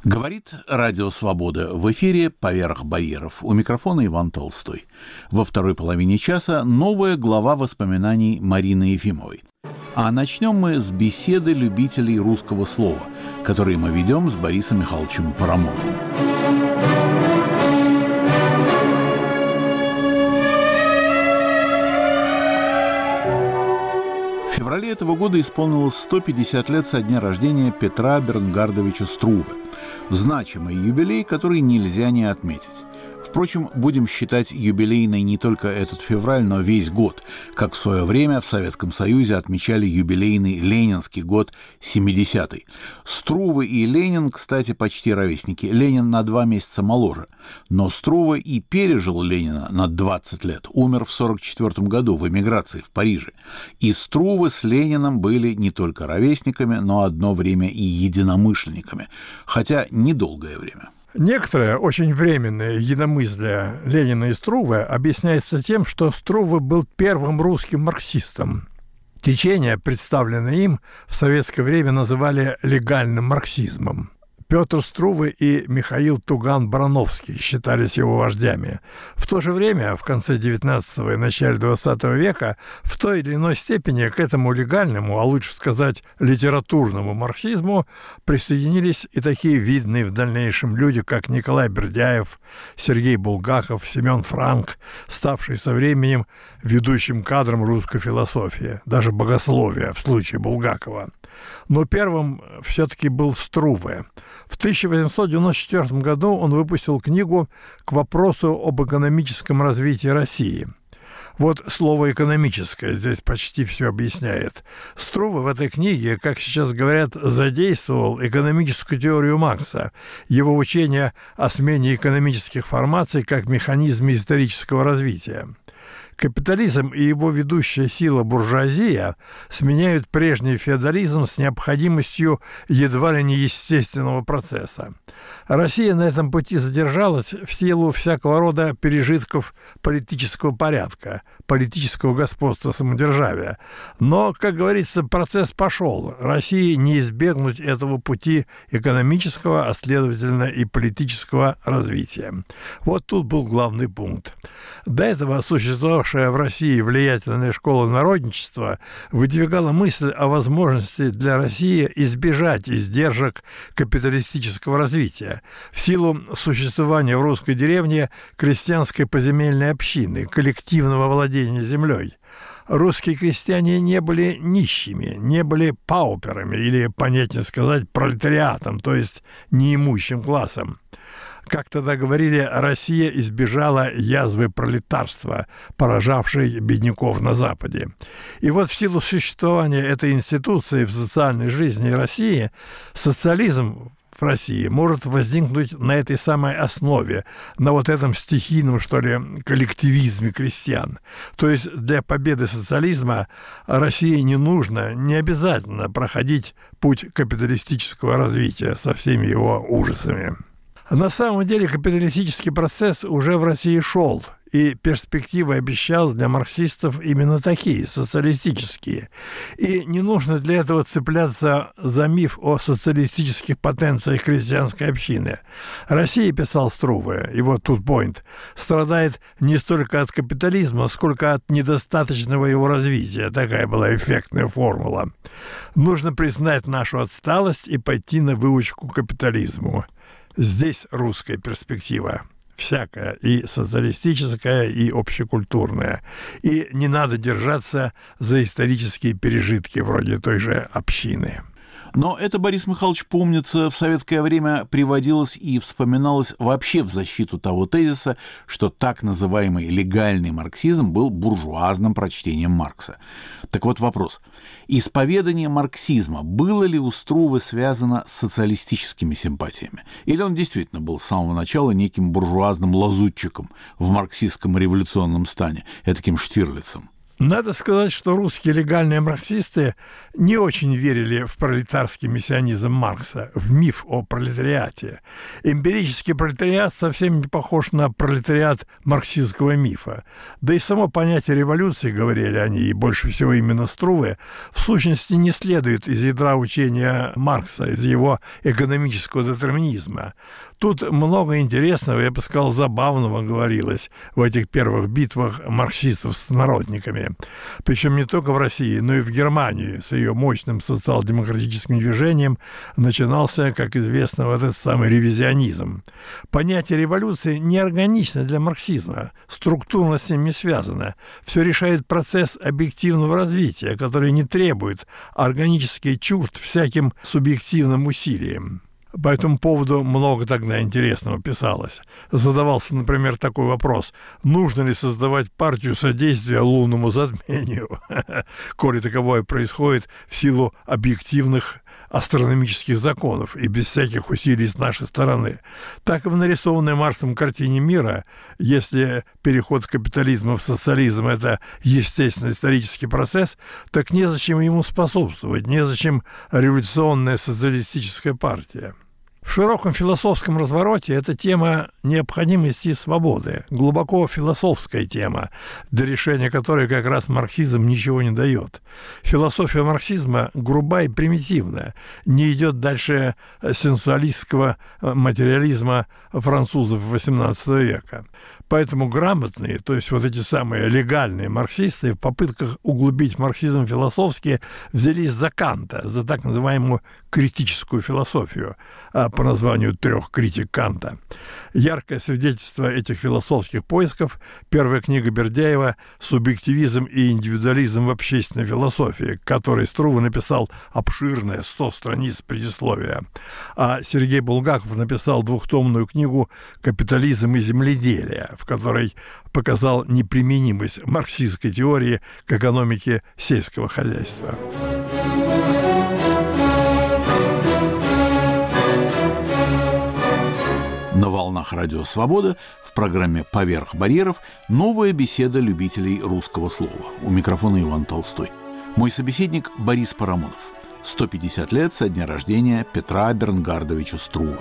Говорит Радио Свобода. В эфире «Поверх барьеров». У микрофона Иван Толстой. Во второй половине часа новая глава воспоминаний Марины Ефимовой. А начнем мы с беседы любителей русского слова, которые мы ведем с Борисом Михайловичем Парамоновым. В феврале этого года исполнилось 150 лет со дня рождения Петра Бернгардовича Струве. Значимый юбилей, который нельзя не отметить. Впрочем, будем считать юбилейной не только этот февраль, но весь год, как в свое время в Советском Союзе отмечали юбилейный ленинский год 70-й. Струве и Ленин, кстати, почти ровесники. Ленин на 2 месяца моложе. Но Струве и пережил Ленина на 20 лет. Умер в 1944 году в эмиграции в Париже. И Струве с Лениным были не только ровесниками, но одно время и единомышленниками. Хотя недолгое время. Некоторое очень временное единомыслие Ленина и Струве объясняется тем, что Струве был первым русским марксистом. Течение, представленное им, в советское время называли легальным марксизмом. Петр Струве и Михаил Туган-Барановский считались его вождями. В то же время, в конце XIX и начале XX века, в той или иной степени к этому легальному, а лучше сказать, литературному марксизму присоединились и такие видные в дальнейшем люди, как Николай Бердяев, Сергей Булгаков, Семен Франк, ставший со временем ведущим кадром русской философии, даже богословия в случае Булгакова. Но первым все-таки был Струве. В 1894 году он выпустил книгу «К вопросу об экономическом развитии России». Вот слово «экономическое» здесь почти все объясняет. Струве в этой книге, как сейчас говорят, задействовал экономическую теорию Маркса, его учение о смене экономических формаций как механизме исторического развития. Капитализм и его ведущая сила буржуазия сменяют прежний феодализм с необходимостью едва ли не естественного процесса. Россия на этом пути задержалась в силу всякого рода пережитков политического порядка, политического господства самодержавия. Но, как говорится, процесс пошел. России не избегнуть этого пути экономического, а следовательно и политического развития. Вот тут был главный пункт. До этого существовавшая в России влиятельная школа народничества выдвигала мысль о возможности для России избежать издержек капиталистического развития в силу существования в русской деревне крестьянской поземельной общины, коллективного владения землей. Русские крестьяне не были нищими, не были пауперами или, понятнее сказать, пролетариатом, то есть неимущим классом. Как тогда говорили, Россия избежала язвы пролетарства, поражавшей бедняков на Западе. И вот в силу существования этой институции в социальной жизни России социализм в России может возникнуть на этой самой основе, на вот этом стихийном, что ли, коллективизме крестьян. То есть для победы социализма России не обязательно проходить путь капиталистического развития со всеми его ужасами. На самом деле капиталистический процесс уже в России шел, и перспективы обещал для марксистов именно такие, социалистические. И не нужно для этого цепляться за миф о социалистических потенциях крестьянской общины. Россия, писал Струве, и вот тут point, страдает не столько от капитализма, сколько от недостаточного его развития. Такая была эффектная формула. Нужно признать нашу отсталость и пойти на выучку капитализму. Здесь русская перспектива. Всякая, и социалистическая, и общекультурная. И не надо держаться за исторические пережитки вроде той же общины. Но это, Борис Михайлович, помнится, в советское время приводилось и вспоминалось вообще в защиту того тезиса, что так называемый легальный марксизм был буржуазным прочтением Маркса. Так вот вопрос. Исповедание марксизма было ли у Струве связано с социалистическими симпатиями? Или он действительно был с самого начала неким буржуазным лазутчиком в марксистском революционном стане, этаким Штирлицем? Надо сказать, что русские легальные марксисты не очень верили в пролетарский мессианизм Маркса, в миф о пролетариате. Эмпирический пролетариат совсем не похож на пролетариат марксистского мифа. Да и само понятие революции, говорили они, и больше всего именно Струве, в сущности не следует из ядра учения Маркса, из его экономического детерминизма. Тут много интересного, я бы сказал, забавного говорилось в этих первых битвах марксистов с народниками. Причем не только в России, но и в Германии с ее мощным социал-демократическим движением начинался, как известно, вот этот самый ревизионизм. Понятие революции неорганично для марксизма, структурно с ним не связано. Все решает процесс объективного развития, который не требует органически чужд всяким субъективным усилиям. По этому поводу много тогда интересного писалось. Задавался, например, такой вопрос: нужно ли создавать партию содействия лунному затмению, коли таковое происходит в силу объективных астрономических законов и без всяких усилий с нашей стороны. Так и в нарисованной Марксом картине мира, если переход капитализма в социализм – это естественный исторический процесс, так незачем ему способствовать, незачем революционная социалистическая партия. В широком философском развороте это тема необходимости и свободы, глубоко философская тема, для решения которой как раз марксизм ничего не дает. Философия марксизма груба и примитивная, не идет дальше сенсуалистского материализма французов XVIII века. Поэтому грамотные, то есть вот эти самые легальные марксисты в попытках углубить марксизм философски взялись за Канта, за так называемую критическую философию, по названию трех критик Канта. Яркое свидетельство этих философских поисков – первая книга Бердяева «Субъективизм и индивидуализм в общественной философии», к которой Струве написал обширное 100 страниц предисловия. А Сергей Булгаков написал двухтомную книгу «Капитализм и земледелие», в которой показал неприменимость марксистской теории к экономике сельского хозяйства. На волнах Радио Свобода в программе «Поверх барьеров» новая беседа любителей русского слова. У микрофона Иван Толстой. Мой собеседник Борис Парамонов. 150 лет со дня рождения Петра Бернгардовича Струве.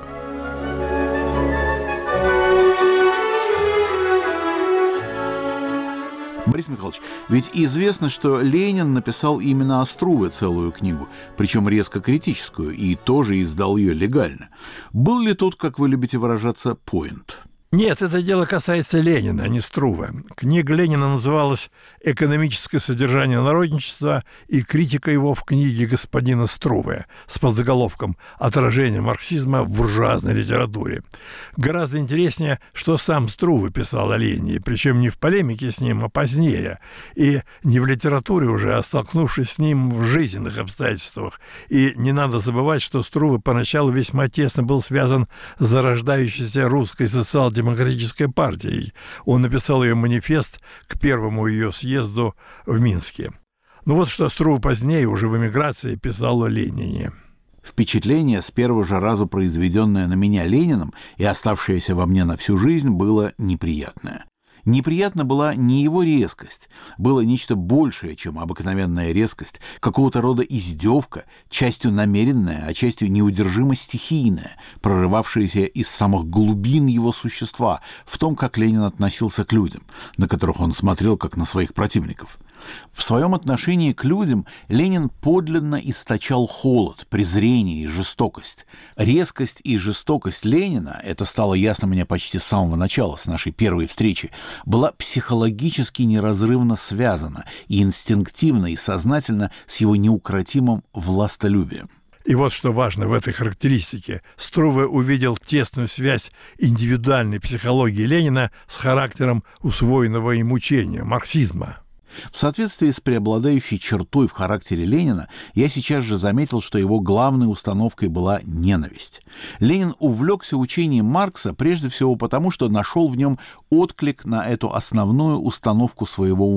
Борис Михайлович, ведь известно, что Ленин написал именно о Струве целую книгу, причем резко критическую, и тоже издал ее легально. Был ли тут, как вы любите выражаться, поинт? Нет, это дело касается Ленина, а не Струве. Книга Ленина называлась «Экономическое содержание народничества» и критика его в книге господина Струве с подзаголовком «Отражение марксизма в буржуазной литературе». Гораздо интереснее, что сам Струве писал о Ленине, причем не в полемике с ним, а позднее, и не в литературе уже, а столкнувшись с ним в жизненных обстоятельствах. И не надо забывать, что Струве поначалу весьма тесно был связан с зарождающейся русской социал-демократической партией. Он написал ее манифест к первому ее съезду в Минске. Ну вот что Струве позднее, уже в эмиграции, писал о Ленине. Впечатление, с первого же раза произведенное на меня Лениным и оставшееся во мне на всю жизнь, было неприятное. Неприятна была не его резкость, было нечто большее, чем обыкновенная резкость, какого-то рода издевка, частью намеренная, а частью неудержимо стихийная, прорывавшаяся из самых глубин его существа, в том, как Ленин относился к людям, на которых он смотрел как на своих противников. В своем отношении к людям Ленин подлинно источал холод, презрение и жестокость. Резкость и жестокость Ленина, это стало ясно мне почти с самого начала, с нашей первой встречи, была психологически неразрывно связана и инстинктивно, и сознательно с его неукротимым властолюбием. И вот что важно в этой характеристике. Струве увидел тесную связь индивидуальной психологии Ленина с характером усвоенного им учения, марксизма. В соответствии с преобладающей чертой в характере Ленина, я сейчас же заметил, что его главной установкой была ненависть. Ленин увлекся учением Маркса прежде всего потому, что нашел в нем отклик на эту основную установку своего ума.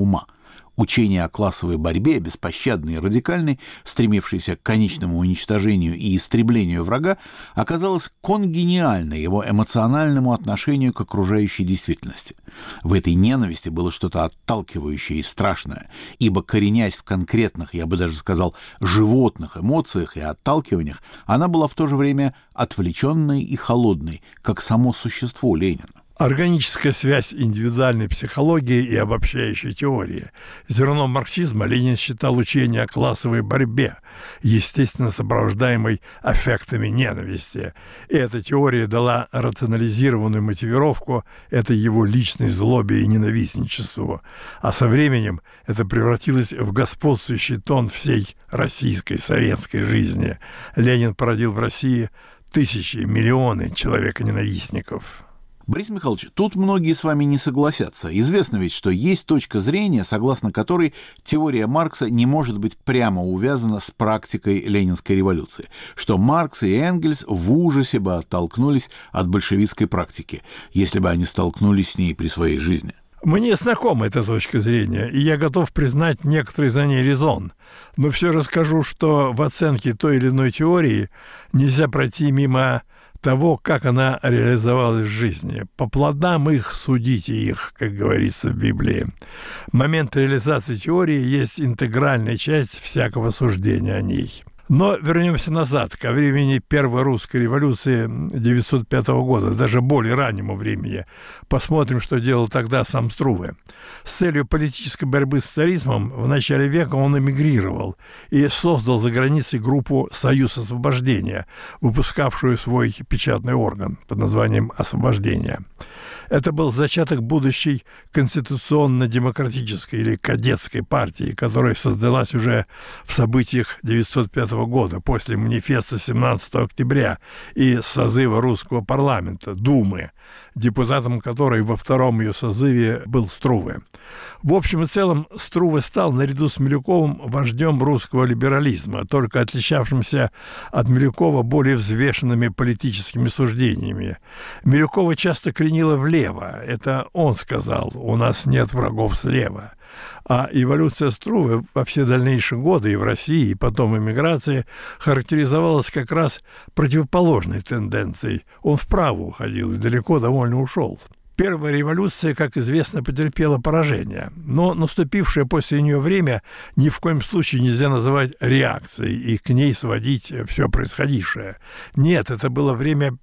Учение о классовой борьбе, беспощадной и радикальной, стремившейся к конечному уничтожению и истреблению врага, оказалось конгениально его эмоциональному отношению к окружающей действительности. В этой ненависти было что-то отталкивающее и страшное, ибо, коренясь в конкретных, я бы даже сказал, животных эмоциях и отталкиваниях, она была в то же время отвлеченной и холодной, как само существо Ленина. Органическая связь индивидуальной психологии и обобщающей теории. Зерном марксизма Ленин считал учение о классовой борьбе, естественно сопровождаемой аффектами ненависти. И эта теория дала рационализированную мотивировку этой его личной злобе и ненавистничеству. А со временем это превратилось в господствующий тон всей российской советской жизни. Ленин породил в России тысячи, миллионы человеконенавистников. Борис Михайлович, тут многие с вами не согласятся. Известно ведь, что есть точка зрения, согласно которой теория Маркса не может быть прямо увязана с практикой Ленинской революции, что Маркс и Энгельс в ужасе бы оттолкнулись от большевистской практики, если бы они столкнулись с ней при своей жизни. Мне знакома эта точка зрения, и я готов признать некоторый за ней резон. Но все же скажу, что в оценке той или иной теории нельзя пройти мимо того, как она реализовалась в жизни. По плодам их судите их, как говорится в Библии. Момент реализации теории есть интегральная часть всякого суждения о ней. Но вернемся назад, ко времени Первой русской революции 1905 года, даже более раннему времени. Посмотрим, что делал тогда сам Струве. С целью политической борьбы с царизмом в начале века он эмигрировал и создал за границей группу «Союз освобождения», выпускавшую свой печатный орган под названием «Освобождение». Это был зачаток будущей конституционно-демократической или кадетской партии, которая создалась уже в событиях 1905 года, после манифеста 17 октября и созыва русского парламента, Думы, депутатом которой во втором ее созыве был Струве. В общем и целом, Струве стал, наряду с Милюковым, вождем русского либерализма, только отличавшимся от Милюкова более взвешенными политическими суждениями. Милюкова часто кренило влево. Это он сказал: «У нас нет врагов слева». А эволюция Струве во все дальнейшие годы и в России, и потом в эмиграции характеризовалась как раз противоположной тенденцией. Он вправо уходил и далеко довольно ушел. Первая революция, как известно, потерпела поражение, но наступившее после нее время ни в коем случае нельзя называть реакцией и к ней сводить все происходившее. Нет, это был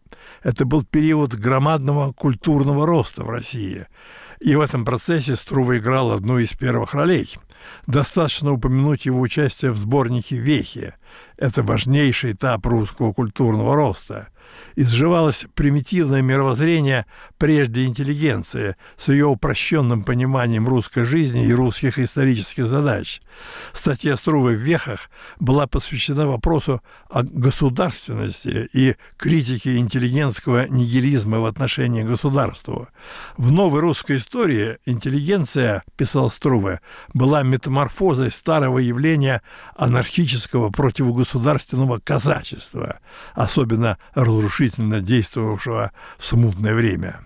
период громадного культурного роста в России. И в этом процессе Струве играл одну из первых ролей. Достаточно упомянуть его участие в сборнике «Вехи». Это важнейший этап русского культурного роста. Изживалось примитивное мировоззрение прежде интеллигенции с ее упрощенным пониманием русской жизни и русских исторических задач. Статья Струве в «Вехах» была посвящена вопросу о государственности и критике интеллигентского нигилизма в отношении к государству. В новой русской истории интеллигенция, писал Струве, была метаморфозой старого явления анархического противогосударственного казачества, особенно разрушительно действовавшего в смутное время.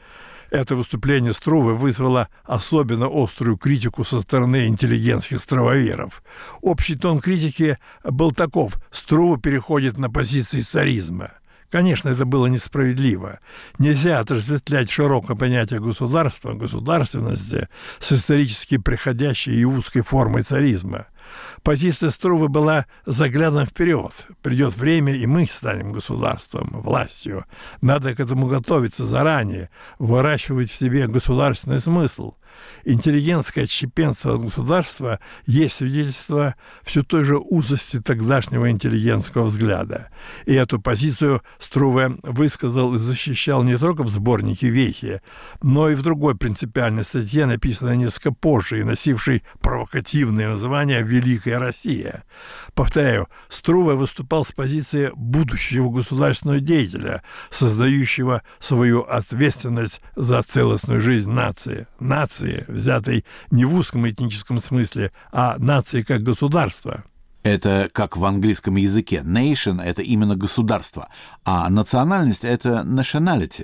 Это выступление Струве вызвало особенно острую критику со стороны интеллигентских староверов. Общий тон критики был таков: Струве переходит на позиции царизма. Конечно, это было несправедливо. Нельзя отождествлять широкое понятие государства, государственности с исторически приходящей и узкой формой царизма. Позиция Струве была заглядом вперед. Придет время, и мы станем государством, властью. Надо к этому готовиться заранее, выращивать в себе государственный смысл. Интеллигентское отщепенство от государства есть свидетельство все той же узости тогдашнего интеллигентского взгляда. И эту позицию Струве высказал и защищал не только в сборнике «Вехи», но и в другой принципиальной статье, написанной несколько позже и носившей провокативное название «Великая Россия». Повторяю, Струве выступал с позиции будущего государственного деятеля, создающего свою ответственность за целостную жизнь нации. Нации, взятой не в узком этническом смысле, а нации как государство. Это как в английском языке. Nation — это именно государство, а национальность — это nationality.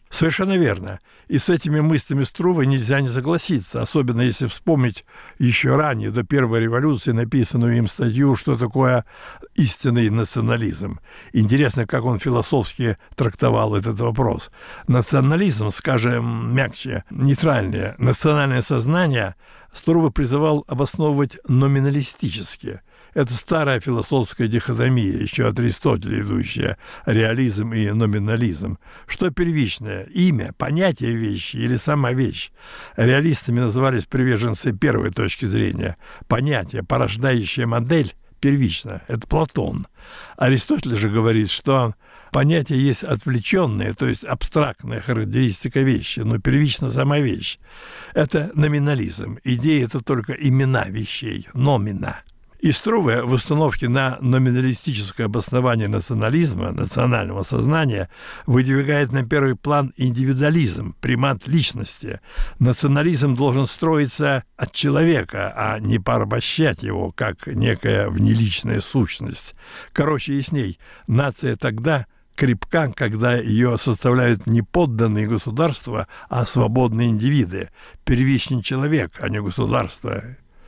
Совершенно верно. И с этими мыслями Струве нельзя не согласиться, особенно если вспомнить еще ранее, до Первой революции, написанную им статью «Что такое истинный национализм?». Интересно, как он философски трактовал этот вопрос. Национализм, скажем мягче, нейтральнее, национальное сознание Струве призывал обосновывать номиналистически. Это старая философская дихотомия, еще от Аристотеля идущая, реализм и номинализм. Что первичное? Имя, понятие вещи или сама вещь? Реалистами назывались приверженцы первой точки зрения. Понятие, порождающее модель, первично. Это Платон. Аристотель же говорит, что понятие есть отвлеченное, то есть абстрактная характеристика вещи, но первично сама вещь. Это номинализм. Идея – это только имена вещей, номина. И Струве в установке на номиналистическое обоснование национализма, национального сознания, выдвигает на первый план индивидуализм, примат личности. Национализм должен строиться от человека, а не порабощать его, как некая внеличная сущность. Короче, ясней, нация тогда крепка, когда ее составляют не подданные государства, а свободные индивиды. Первичный человек, а не государство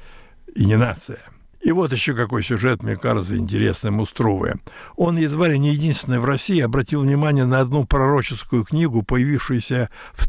и не нация. И вот еще какой сюжет, мне кажется, интересным у Струве. Он едва ли не единственный в России обратил внимание на одну пророческую книгу, появившуюся в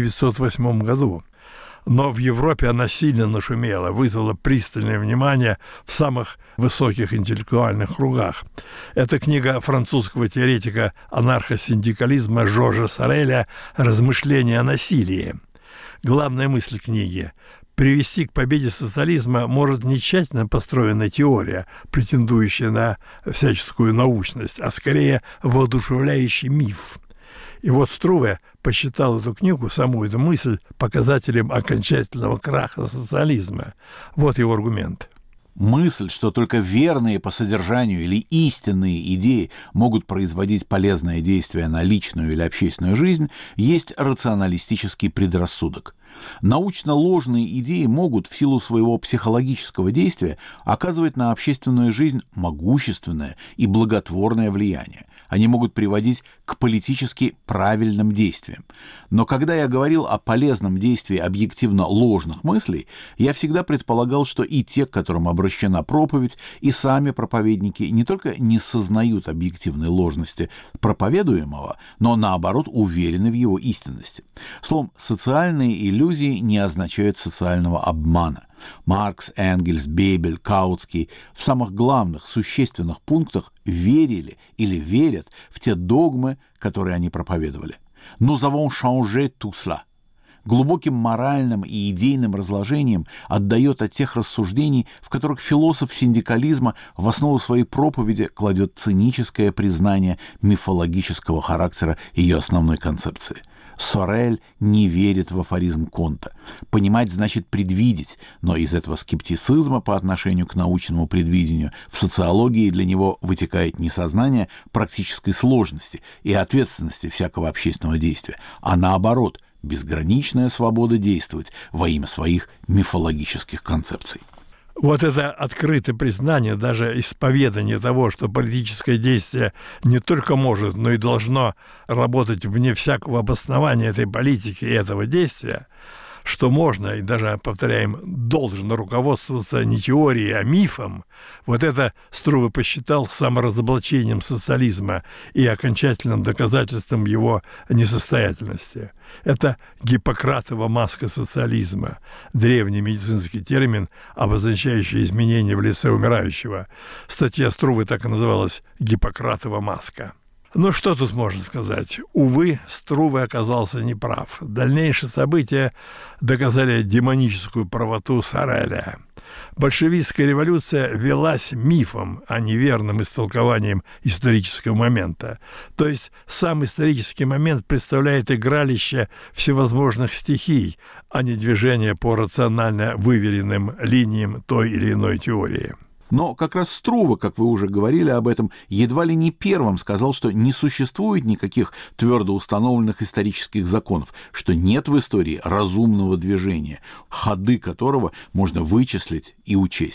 1908 году. Но в Европе она сильно нашумела, вызвала пристальное внимание в самых высоких интеллектуальных кругах. Это книга французского теоретика анархосиндикализма Жоржа Сореля «Размышления о насилии». Главная мысль книги – привести к победе социализма может не тщательно построенная теория, претендующая на всяческую научность, а скорее воодушевляющий миф. И вот Струве посчитал эту книгу, саму эту мысль, показателем окончательного краха социализма. Вот его аргумент. Мысль, что только верные по содержанию или истинные идеи могут производить полезное действие на личную или общественную жизнь, есть рационалистический предрассудок. Научно ложные идеи могут в силу своего психологического действия оказывать на общественную жизнь могущественное и благотворное влияние. Они могут приводить к политически правильным действиям. Но когда я говорил о полезном действии объективно ложных мыслей, я всегда предполагал, что и те, к которым обращена проповедь, и сами проповедники не только не сознают объективной ложности проповедуемого, но наоборот уверены в его истинности. Словом, социальные иллюзии не означают социального обмана. Маркс, Энгельс, Бебель, Каутский в самых главных, существенных пунктах верили или верят в те догмы, которые они проповедовали. «Nous avons changé tout cela». Глубоким моральным и идейным разложением отдает от тех рассуждений, в которых философ синдикализма в основу своей проповеди кладет циническое признание мифологического характера ее основной концепции. Сорель не верит в афоризм Конта. Понимать значит предвидеть, но из этого скептицизма по отношению к научному предвидению в социологии для него вытекает не сознание практической сложности и ответственности всякого общественного действия, а наоборот, безграничная свобода действовать во имя своих мифологических концепций. Вот это открытое признание, даже исповедание того, что политическое действие не только может, но и должно работать вне всякого обоснования этой политики и этого действия, что можно, и даже, повторяем, должен руководствоваться не теорией, а мифом, вот это Струве посчитал саморазоблачением социализма и окончательным доказательством его несостоятельности. Это Гиппократова маска социализма, древний медицинский термин, обозначающий изменения в лице умирающего. Статья Струве так и называлась «Гиппократова маска». Ну, что тут можно сказать? Увы, Струве оказался неправ. Дальнейшие события доказали демоническую правоту Сореля. Большевистская революция велась мифом, а не верным истолкованием исторического момента. То есть сам исторический момент представляет игралище всевозможных стихий, а не движение по рационально выверенным линиям той или иной теории. Но как раз Струве, как вы уже говорили об этом, едва ли не первым сказал, что не существует никаких твердо установленных исторических законов, что нет в истории разумного движения, ходы которого можно вычислить и учесть.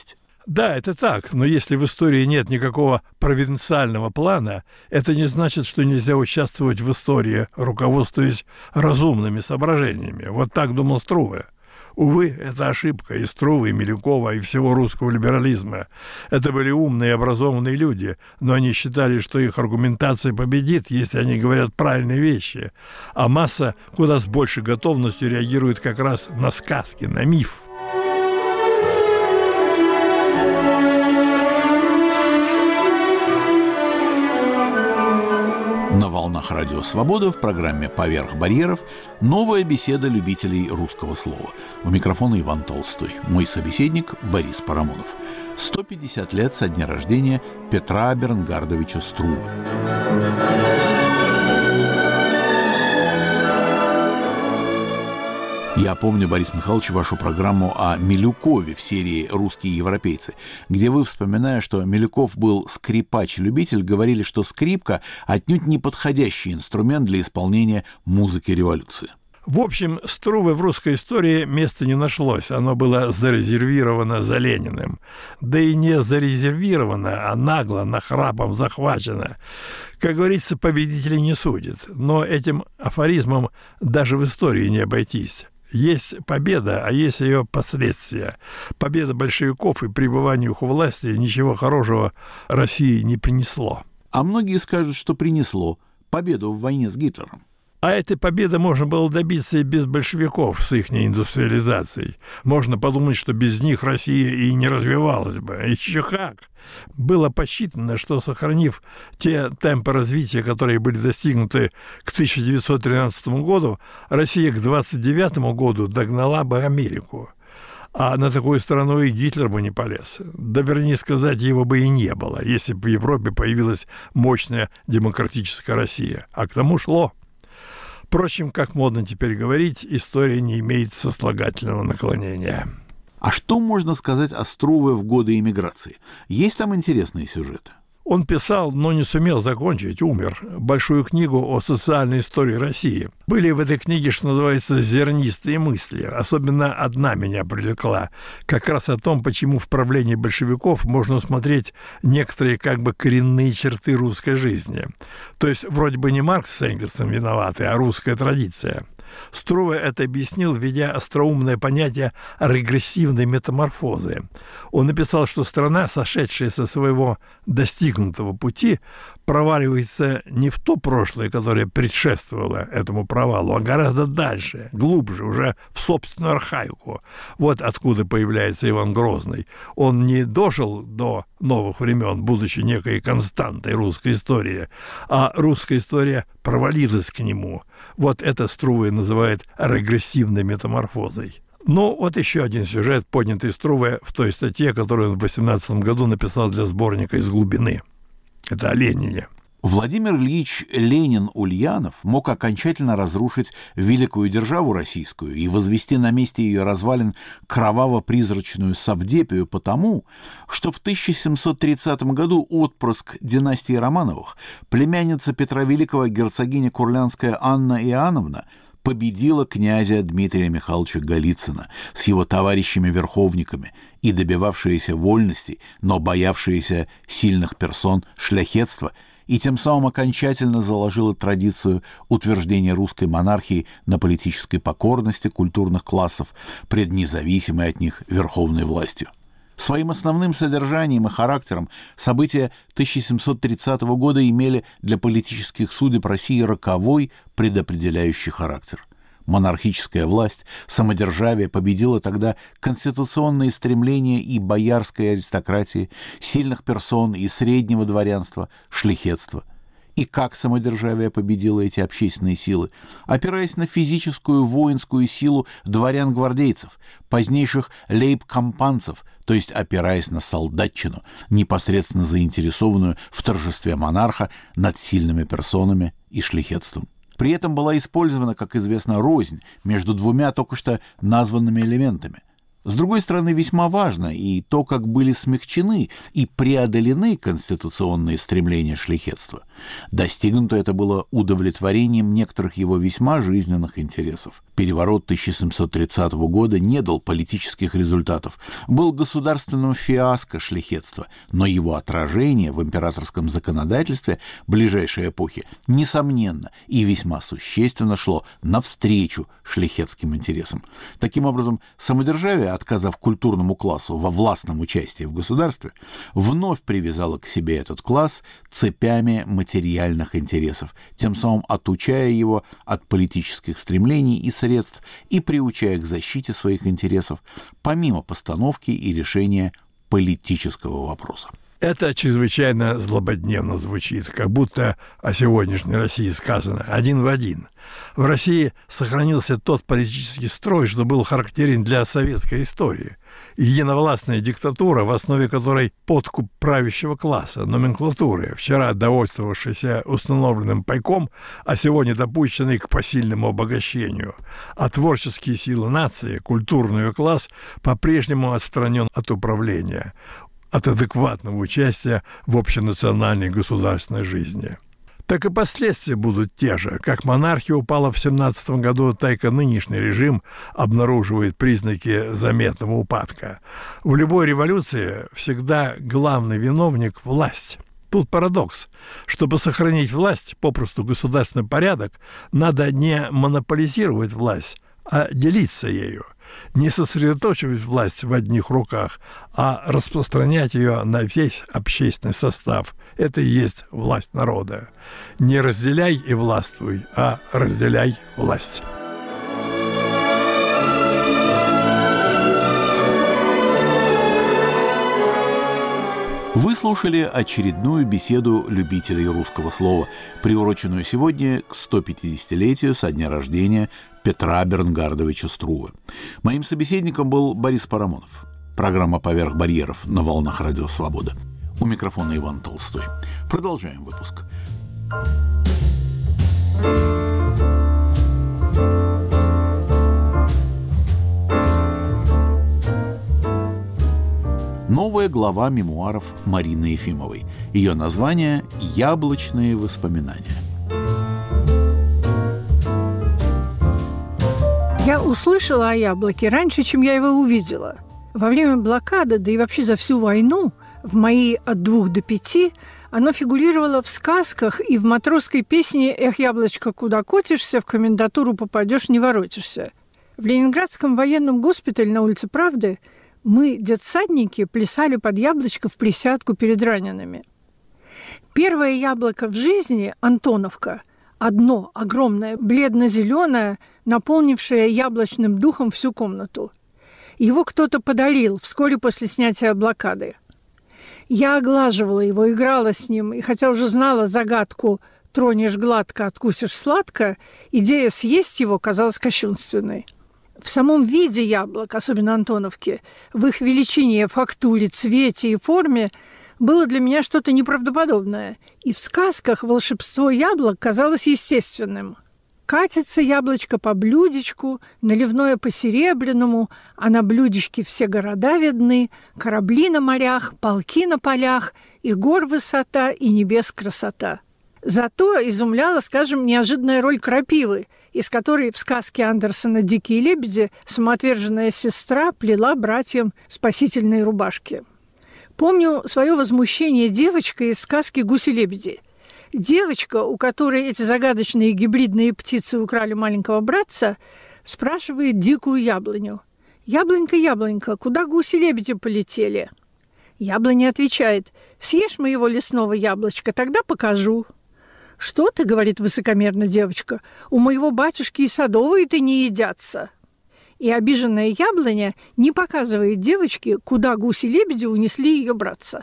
Да, это так, но если в истории нет никакого провинциального плана, это не значит, что нельзя участвовать в истории, руководствуясь разумными соображениями. Вот так думал Струве. Увы, это ошибка и Струве, и Милюкова, и всего русского либерализма. Это были умные и образованные люди, но они считали, что их аргументация победит, если они говорят правильные вещи. А масса куда с большей готовностью реагирует как раз на сказки, на миф. На волнах Радио Свобода в программе «Поверх барьеров» новая беседа любителей русского слова. У микрофона Иван Толстой. Мой собеседник Борис Парамонов. 150 лет со дня рождения Петра Бернгардовича Струве. Я помню, Борис Михайлович, вашу программу о Милюкове в серии «Русские европейцы», где вы, вспоминая, что Милюков был скрипач-любитель, говорили, что скрипка отнюдь не подходящий инструмент для исполнения музыки революции. В общем, Струве в русской истории места не нашлось. Оно было зарезервировано за Лениным. Да и не зарезервировано, а нагло, нахрапом захвачено. Как говорится, победителей не судят. Но этим афоризмом даже в истории не обойтись. Есть победа, а есть ее последствия. Победа большевиков и пребывание их у власти ничего хорошего России не принесло. А многие скажут, что принесло победу в войне с Гитлером. А этой победы можно было добиться и без большевиков с их индустриализацией. Можно подумать, что без них Россия и не развивалась бы. Еще как! Было посчитано, что, сохранив те темпы развития, которые были достигнуты к 1913 году, Россия к 1929 году догнала бы Америку. А на такую страну и Гитлер бы не полез. Да, вернее сказать, его бы и не было, если бы в Европе появилась мощная демократическая Россия. А к тому шло. Впрочем, как модно теперь говорить, история не имеет сослагательного наклонения. А что можно сказать о Струве в годы эмиграции? Есть там интересные сюжеты? Он писал, но не сумел закончить, умер, большую книгу о социальной истории России. Были в этой книге, что называется, зернистые мысли. Особенно одна меня привлекла. Как раз о том, почему в правлении большевиков можно усмотреть некоторые как бы коренные черты русской жизни. То есть вроде бы не Маркс с Энгельсом виноваты, а русская традиция. Струве это объяснил, введя остроумное понятие регрессивной метаморфозы. Он написал, что страна, сошедшая со своего достигнутого пути, проваливается не в то прошлое, которое предшествовало этому провалу, а гораздо дальше, глубже, уже в собственную архаику. Вот откуда появляется Иван Грозный. Он не дожил до новых времен, будучи некой константой русской истории, а русская история провалилась к нему. Вот это Струве называет регрессивной метаморфозой. Ну, вот еще один сюжет, поднятый Струве в той статье, которую он в 18 году написал для сборника «Из глубины». Это о Ленине. Владимир Ильич Ленин-Ульянов мог окончательно разрушить великую державу российскую и возвести на месте ее развалин кроваво-призрачную Савдепию потому, что в 1730 году отпрыск династии Романовых, племянница Петра Великого герцогиня Курлянская Анна Иоанновна, победила князя Дмитрия Михайловича Голицына с его товарищами-верховниками и добивавшиеся вольностей, но боявшиеся сильных персон шляхетства, и тем самым окончательно заложила традицию утверждения русской монархии на политической покорности культурных классов пред независимой от них верховной властью. Своим основным содержанием и характером события 1730 года имели для политических судеб России роковой предопределяющий характер. Монархическая власть, самодержавие победило тогда конституционные стремления и боярской аристократии, сильных персон и среднего дворянства, шляхетства. И как самодержавие победило эти общественные силы? Опираясь на физическую воинскую силу дворян-гвардейцев, позднейших лейб-компанцев, то есть опираясь на солдатчину, непосредственно заинтересованную в торжестве монарха над сильными персонами и шляхетством. При этом была использована, как известно, рознь между двумя только что названными элементами. С другой стороны, весьма важно и то, как были смягчены и преодолены конституционные стремления шляхетства. Достигнуто это было удовлетворением некоторых его весьма жизненных интересов. Переворот 1730 года не дал политических результатов, был государственным фиаско шляхетства, но его отражение в императорском законодательстве ближайшей эпохи, несомненно, и весьма существенно шло навстречу шляхетским интересам. Таким образом, самодержавие, отказав культурному классу во властном участии в государстве, вновь привязало к себе этот класс цепями материальных интересов, тем самым отучая его от политических стремлений и средств и приучая к защите своих интересов, помимо постановки и решения политического вопроса. Это чрезвычайно злободневно звучит, как будто о сегодняшней России сказано один в один. В России сохранился тот политический строй, что был характерен для советской истории. Единовластная диктатура, в основе которой подкуп правящего класса, номенклатуры, вчера довольствовавшейся установленным пайком, а сегодня допущенной к посильному обогащению. А творческие силы нации, культурный ее класс, по-прежнему отстранен от управления, от адекватного участия в общенациональной государственной жизни. Так и последствия будут те же. Как монархия упала в 17 году, так и нынешний режим обнаруживает признаки заметного упадка. В любой революции всегда главный виновник – власть. Тут парадокс. Чтобы сохранить власть, попросту государственный порядок, надо не монополизировать власть, а делиться ею. Не сосредоточивать власть в одних руках, а распространять ее на весь общественный состав. Это и есть власть народа. Не разделяй и властвуй, а разделяй власть. Вы слушали очередную беседу любителей русского слова, приуроченную сегодня к 150-летию со дня рождения Петра Бернгардовича Струве. Моим собеседником был Борис Парамонов. Программа «Поверх барьеров» на волнах Радио Свобода. У микрофона Иван Толстой. Продолжаем выпуск. Новая глава мемуаров Марины Ефимовой. Ее название «Яблочные воспоминания». Я услышала о яблоке раньше, чем я его увидела. Во время блокады, да и вообще за всю войну, в мои от 2 до 5, оно фигурировало в сказках и в матросской песне «Эх, яблочко, куда котишься, в комендатуру попадешь, не воротишься». В Ленинградском военном госпитале на улице Правды мы, детсадники, плясали под яблочко в присядку перед ранеными. Первое яблоко в жизни, Антоновка, одно огромное, бледно-зеленое, наполнившее яблочным духом всю комнату. Его кто-то подарил вскоре после снятия блокады. Я оглаживала его, играла с ним, и хотя уже знала загадку «тронешь гладко, откусишь сладко», идея съесть его казалась кощунственной. В самом виде яблок, особенно Антоновки, в их величине, фактуре, цвете и форме, было для меня что-то неправдоподобное, и в сказках волшебство яблок казалось естественным. Катится яблочко по блюдечку, наливное по серебряному, а на блюдечке все города видны, корабли на морях, полки на полях, и гор высота, и небес красота. Зато изумляла, скажем, неожиданная роль крапивы, из которой в сказке Андерсона «Дикие лебеди» самоотверженная сестра плела братьям спасительные рубашки. Помню свое возмущение девочкой из сказки «Гуси-лебеди». Девочка, у которой эти загадочные гибридные птицы украли маленького братца, спрашивает дикую яблоню: «Яблонька, яблонька, куда гуси-лебеди полетели?» Яблоня отвечает: «Съешь моего лесного яблочка, тогда покажу». «Что ты, — говорит высокомерно девочка, — у моего батюшки и садовые-то не едятся». И обиженная яблоня не показывает девочке, куда гуси-лебеди унесли ее братца.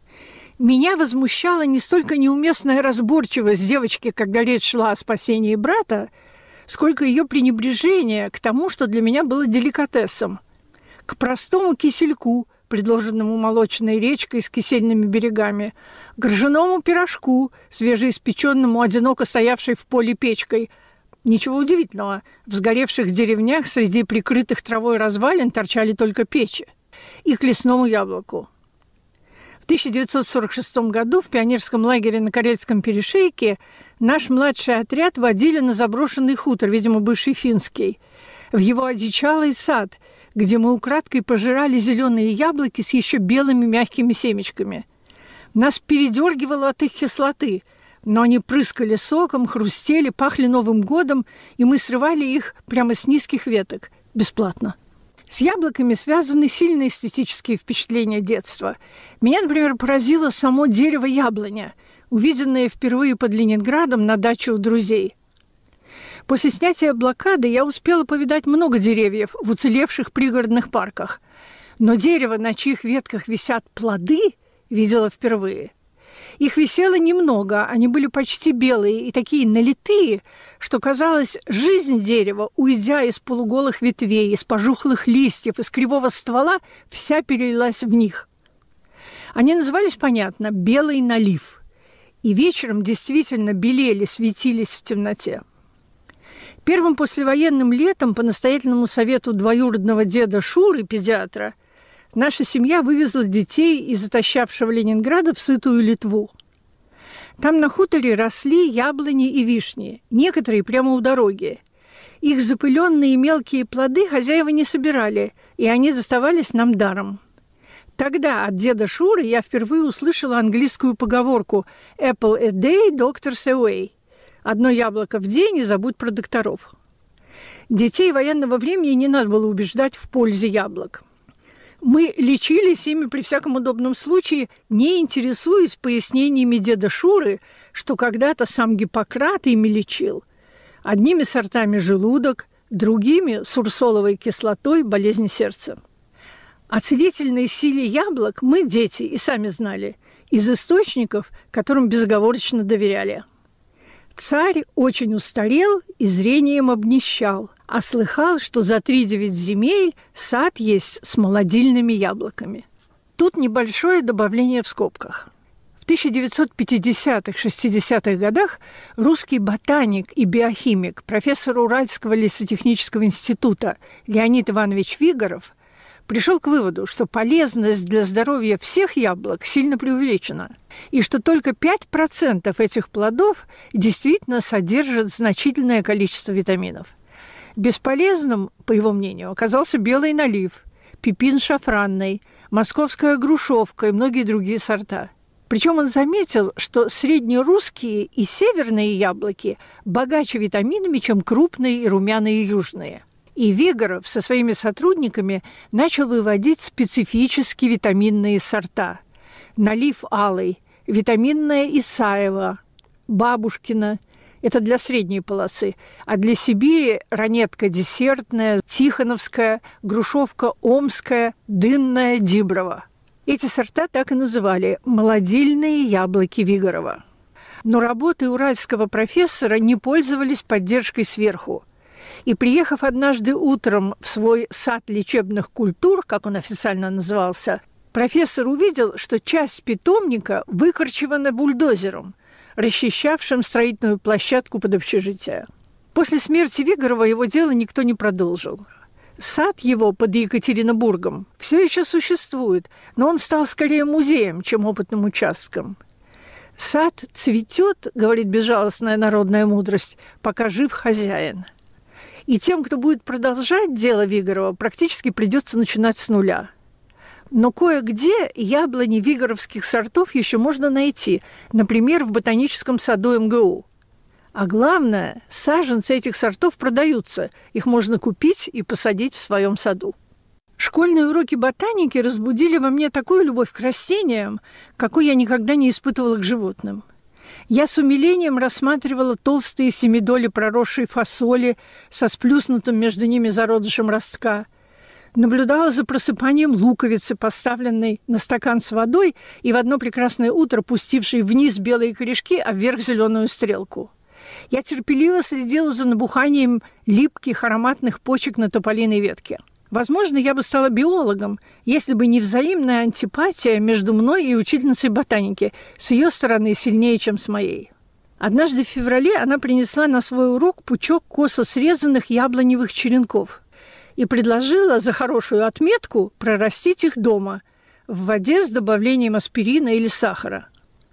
Меня возмущала не столько неуместная разборчивость девочки, когда речь шла о спасении брата, сколько ее пренебрежение к тому, что для меня было деликатесом, к простому кисельку, предложенному молочной речкой с кисельными берегами, к ржаному пирожку, свежеиспеченному, одиноко стоявшей в поле печкой, Ничего удивительного, в сгоревших деревнях среди прикрытых травой развалин торчали только печи. И к лесному яблоку. В 1946 году в пионерском лагере на Карельском перешейке наш младший отряд водили на заброшенный хутор, видимо, бывший финский, в его одичалый сад, где мы украдкой пожирали зеленые яблоки с еще белыми мягкими семечками. Нас передергивало от их кислоты, но они прыскали соком, хрустели, пахли Новым годом, и мы срывали их прямо с низких веток, бесплатно. С яблоками связаны сильные эстетические впечатления детства. Меня, например, поразило само дерево яблоня, увиденное впервые под Ленинградом на даче у друзей. После снятия блокады я успела повидать много деревьев в уцелевших пригородных парках, но дерево, на чьих ветках висят плоды, видела впервые. Их висело немного, они были почти белые и такие налитые, что, казалось, жизнь дерева, уйдя из полуголых ветвей, из пожухлых листьев, из кривого ствола, вся перелилась в них. Они назывались, понятно, «белый налив», и вечером действительно белели, светились в темноте. Первым послевоенным летом по настоятельному совету двоюродного деда Шуры, педиатра, наша семья вывезла детей из отощавшего Ленинграда в сытую Литву. Там на хуторе росли яблони и вишни, некоторые прямо у дороги. Их запыленные мелкие плоды хозяева не собирали, и они доставались нам даром. Тогда от деда Шуры я впервые услышала английскую поговорку «Apple a day, doctor's away» – «Одно яблоко в день и забудь про докторов». Детей военного времени не надо было убеждать в пользе яблок. Мы лечились ими при всяком удобном случае, не интересуясь пояснениями деда Шуры, что когда-то сам Гиппократ ими лечил. Одними сортами желудок, другими – с урсоловой кислотой болезни сердца. О целительной силе яблок мы, дети, и сами знали, из источников, которым безоговорочно доверяли. Царь очень устарел и зрением обнищал, а слыхал, что за 3-9 земель сад есть с молодильными яблоками. Тут небольшое добавление в скобках. В 1950-60-х годах русский ботаник и биохимик, профессор Уральского лесотехнического института Леонид Иванович Вигоров пришел к выводу, что полезность для здоровья всех яблок сильно преувеличена, и что только 5% этих плодов действительно содержат значительное количество витаминов. Бесполезным, по его мнению, оказался белый налив, пепин шафранный, московская грушевка и многие другие сорта. Причем он заметил, что среднерусские и северные яблоки богаче витаминами, чем крупные и румяные южные. И Вигоров со своими сотрудниками начал выводить специфические витаминные сорта. Налив алый, витаминная Исаева, Бабушкина – это для средней полосы, а для Сибири ранетка десертная, Тихоновская, грушевка омская, дынная Диброва. Эти сорта так и называли «молодильные яблоки Вигорова». Но работы уральского профессора не пользовались поддержкой сверху. И, приехав однажды утром в свой сад лечебных культур, как он официально назывался, профессор увидел, что часть питомника выкорчевана бульдозером, расчищавшим строительную площадку под общежитие. После смерти Вигорова его дело никто не продолжил. Сад его под Екатеринбургом все еще существует, но он стал скорее музеем, чем опытным участком. «Сад цветет, — говорит безжалостная народная мудрость, — пока жив хозяин». И тем, кто будет продолжать дело Вигорова, практически придется начинать с нуля. Но кое-где яблони вигоровских сортов еще можно найти, например, в ботаническом саду МГУ. А главное, саженцы этих сортов продаются, их можно купить и посадить в своем саду. Школьные уроки ботаники разбудили во мне такую любовь к растениям, какой я никогда не испытывала к животным. Я с умилением рассматривала толстые семидоли проросшей фасоли со сплюснутым между ними зародышем ростка, наблюдала за просыпанием луковицы, поставленной на стакан с водой и в одно прекрасное утро пустившей вниз белые корешки, а вверх зеленую стрелку. Я терпеливо следила за набуханием липких ароматных почек на тополиной ветке. Возможно, я бы стала биологом, если бы не взаимная антипатия между мной и учительницей ботаники, с ее стороны сильнее, чем с моей. Однажды в феврале она принесла на свой урок пучок косо срезанных яблоневых черенков и предложила за хорошую отметку прорастить их дома в воде с добавлением аспирина или сахара.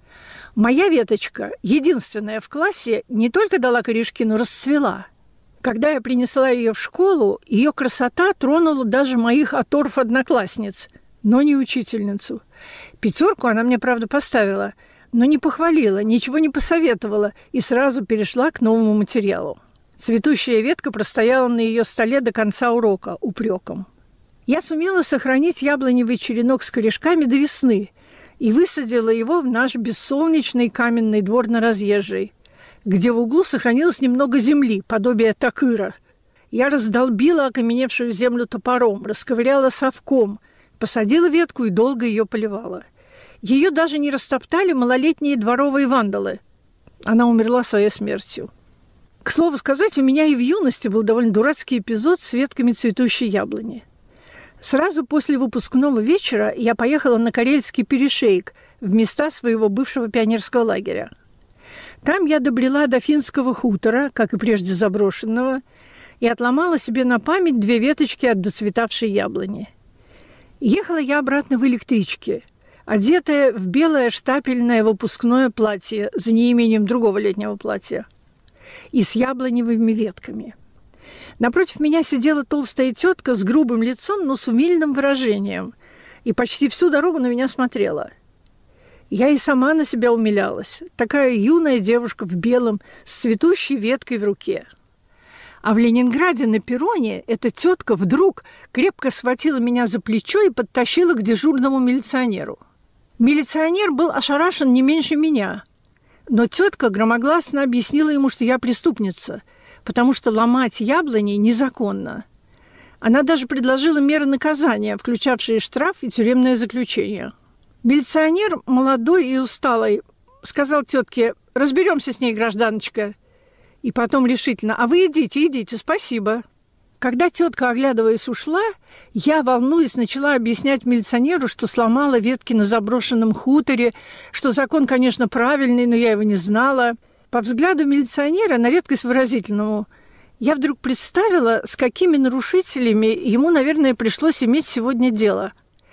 Моя веточка, единственная в классе, не только дала корешки, но расцвела. Когда я принесла ее в школу, ее красота тронула даже моих оторв-одноклассниц, но не учительницу. 5 она мне, правда, поставила, но не похвалила, ничего не посоветовала и сразу перешла к новому материалу. Цветущая ветка простояла на ее столе до конца урока упреком. Я сумела сохранить яблоневый черенок с корешками до весны и высадила его в наш бессолнечный каменный двор на Разъезжей, где в углу сохранилось немного земли, подобие такыра. Я раздолбила окаменевшую землю топором, расковыряла совком, посадила ветку и долго ее поливала. Ее даже не растоптали малолетние дворовые вандалы. Она умерла своей смертью. К слову сказать, у меня и в юности был довольно дурацкий эпизод с ветками цветущей яблони. Сразу после выпускного вечера я поехала на Карельский перешеек в места своего бывшего пионерского лагеря. Там я добрела до Финского хутора, как и прежде заброшенного, и отломала себе на память 2 веточки от доцветавшей яблони. Ехала я обратно в электричке, одетая в белое штапельное выпускное платье за неимением другого летнего платья и с яблоневыми ветками. Напротив меня сидела толстая тетка с грубым лицом, но с умильным выражением, и почти всю дорогу на меня смотрела. Я и сама на себя умилялась. Такая юная девушка в белом, с цветущей веткой в руке. А в Ленинграде на перроне эта тетка вдруг крепко схватила меня за плечо и подтащила к дежурному милиционеру. Милиционер был ошарашен не меньше меня. Но тетка громогласно объяснила ему, что я преступница, потому что ломать яблони незаконно. Она даже предложила меры наказания, включавшие штраф и тюремное заключение. Милиционер, молодой и усталый, сказал тетке: «Разберемся с ней, гражданочка». И потом решительно: «А вы идите, спасибо». Когда тетка, оглядываясь, ушла, я, волнуясь, начала объяснять милиционеру, что сломала ветки на заброшенном хуторе, что закон, конечно, правильный, но я его не знала. По взгляду милиционера, на редкость выразительному, я вдруг представила, с какими нарушителями ему, наверное, пришлось иметь сегодня дело.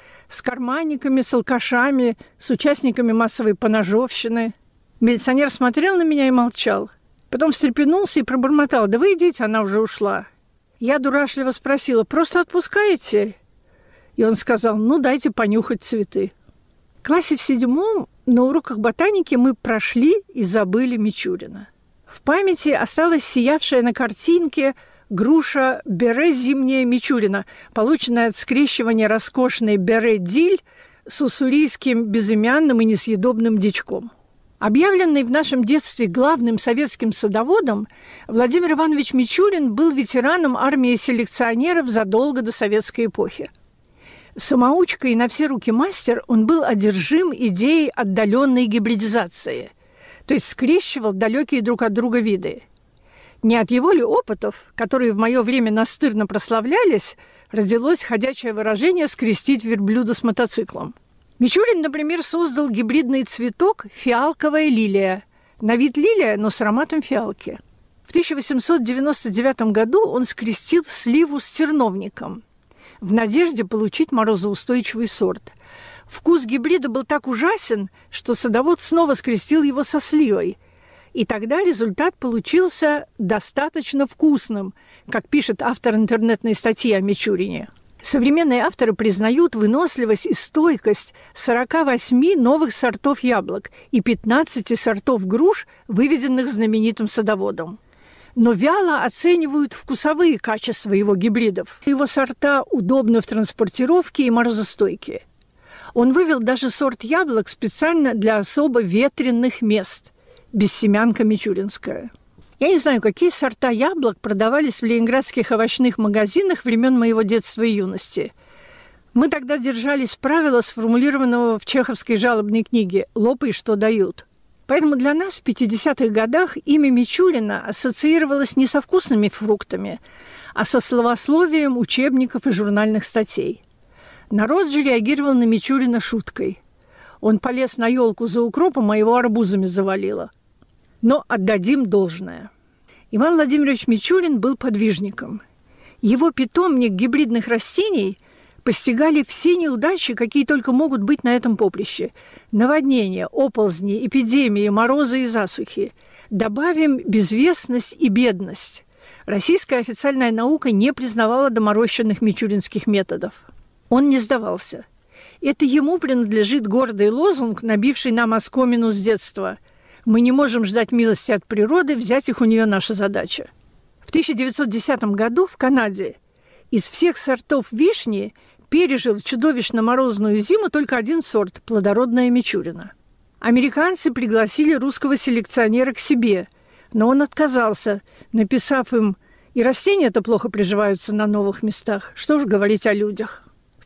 С карманниками, с алкашами, с участниками массовой поножовщины. Милиционер смотрел на меня и молчал. Потом встрепенулся и пробормотал: «Да вы идите, она уже ушла». Я дурашливо спросила: «Просто отпускаете?» И он сказал: «Ну, дайте понюхать цветы». В классе в 7 на уроках ботаники мы прошли и забыли Мичурина. В памяти осталась сиявшая на картинке груша Бере зимняя Мичурина, полученная от скрещивания роскошной Бере Диль с уссурийским безымянным и несъедобным дичком. Объявленный в нашем детстве главным советским садоводом, Владимир Иванович Мичурин был ветераном армии селекционеров задолго до советской эпохи. Самоучка и на все руки мастер, он был одержим идеей отдаленной гибридизации, то есть скрещивал далекие друг от друга виды. Не от его ли опытов, которые в мое время настырно прославлялись, родилось ходячее выражение «скрестить верблюда с мотоциклом». Мичурин, например, создал гибридный цветок фиалковая лилия. На вид лилия, но с ароматом фиалки. В 1899 году он скрестил сливу с терновником в надежде получить морозоустойчивый сорт. Вкус гибрида был так ужасен, что садовод снова скрестил его со сливой. И тогда результат получился достаточно вкусным, как пишет автор интернетной статьи о Мичурине. Современные авторы признают выносливость и стойкость 48 новых сортов яблок и 15 сортов груш, выведенных знаменитым садоводом. Но вяло оценивают вкусовые качества его гибридов. Его сорта удобны в транспортировке и морозостойкие. Он вывел даже сорт яблок специально для особо ветреных мест – бессемянка мичуринская. Я не знаю, какие сорта яблок продавались в ленинградских овощных магазинах времен моего детства и юности. Мы тогда держались правила, сформулированного в чеховской жалобной книге «Лопай, что дают». Поэтому для нас в 50-х годах имя Мичурина ассоциировалось не со вкусными фруктами, а со словословием учебников и журнальных статей. Народ же реагировал на Мичурина шуткой. Он полез на елку за укропом, а его арбузами завалило. Но отдадим должное. Иван Владимирович Мичурин был подвижником. Его питомник гибридных растений постигали все неудачи, какие только могут быть на этом поприще. Наводнения, оползни, эпидемии, морозы и засухи. Добавим безвестность и бедность. Российская официальная наука не признавала доморощенных мичуринских методов. Он не сдавался. Это ему принадлежит гордый лозунг, набивший нам оскомину с детства. Мы не можем ждать милости от природы, взять их у нее наша задача. В 1910 году в Канаде из всех сортов вишни пережил чудовищно морозную зиму только один сорт – плодородная Мичурина. Американцы пригласили русского селекционера к себе, но он отказался, написав им: «И растения-то плохо приживаются на новых местах, что уж говорить о людях». В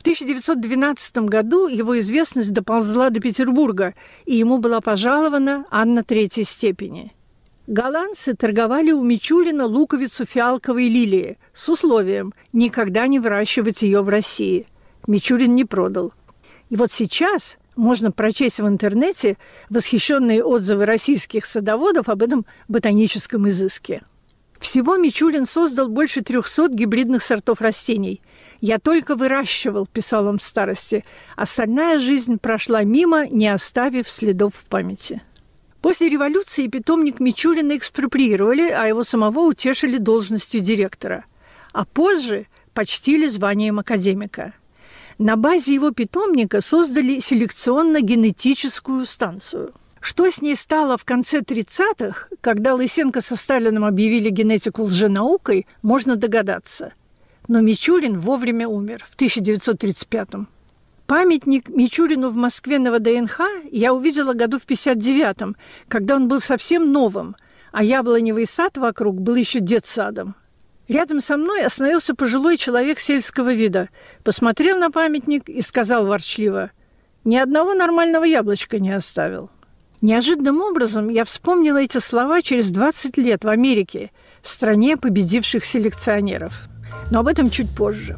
1912 году его известность доползла до Петербурга, и ему была пожалована Анна Третьей степени. Голландцы торговали у Мичурина луковицу фиалковой лилии с условием никогда не выращивать ее в России. Мичурин не продал. И вот сейчас можно прочесть в интернете восхищенные отзывы российских садоводов об этом ботаническом изыске. Всего Мичурин создал больше 300 гибридных сортов растений. «Я только выращивал», – писал он в старости, – «остальная жизнь прошла мимо, не оставив следов в памяти». После революции питомник Мичурина экспроприировали, а его самого утешили должностью директора. А позже почтили званием академика. На базе его питомника создали селекционно-генетическую станцию. Что с ней стало в конце 30-х, когда Лысенко со Сталиным объявили генетику лженаукой, можно догадаться. Но Мичурин вовремя умер в 1935-м. Памятник Мичурину в Москве на ВДНХ я увидела году в 59-м, когда он был совсем новым, а яблоневый сад вокруг был еще детсадом. Рядом со мной остановился пожилой человек сельского вида, посмотрел на памятник и сказал ворчливо: «Ни одного нормального яблочка не оставил». Неожиданным образом я вспомнила эти слова через 20 лет в Америке, стране победивших селекционеров. Но об этом чуть позже.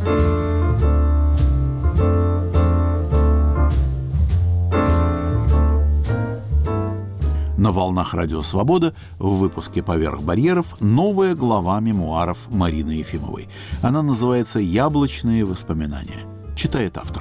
На волнах «Радио Свобода» в выпуске «Поверх барьеров» новая глава мемуаров Марины Ефимовой. Она называется «Яблочные воспоминания». Читает автор.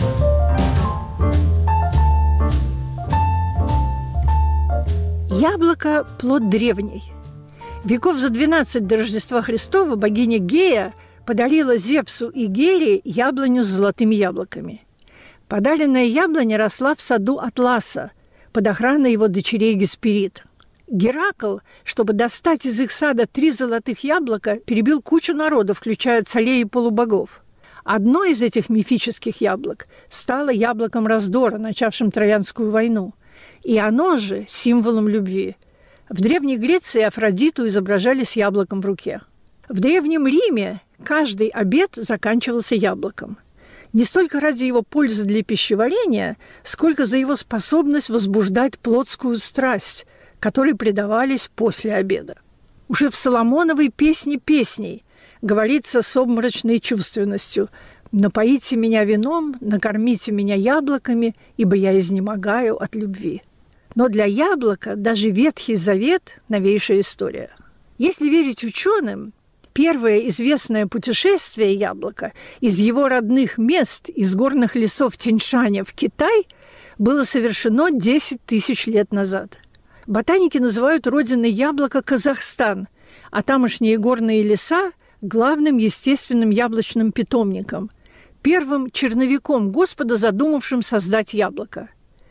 Яблоко – плод древний. Веков за 12 до Рождества Христова богиня Гея подарила Зевсу и Гере яблоню с золотыми яблоками. Подаренная яблоня росла в саду Атласа под охраной его дочерей Гесперид. Геракл, чтобы достать из их сада 3 золотых яблока, перебил кучу народа, включая царей и полубогов. Одно из этих мифических яблок стало яблоком раздора, начавшим Троянскую войну. И оно же символом любви. В Древней Греции Афродиту изображали с яблоком в руке. В Древнем Риме каждый обед заканчивался яблоком. Не столько ради его пользы для пищеварения, сколько за его способность возбуждать плотскую страсть, которой предавались после обеда. Уже в Соломоновой «Песне песней» говорится с обморочной чувственностью: «Напоите меня вином, накормите меня яблоками, ибо я изнемогаю от любви». Но для яблока даже Ветхий Завет – новейшая история. Если верить ученым, первое известное путешествие яблока из его родных мест, из горных лесов Тяньшаня в Китай, было совершено 10 тысяч лет назад. Ботаники называют родиной яблока Казахстан, а тамошние горные леса – главным естественным яблочным питомником, первым черновиком Господа, задумавшим создать яблоко.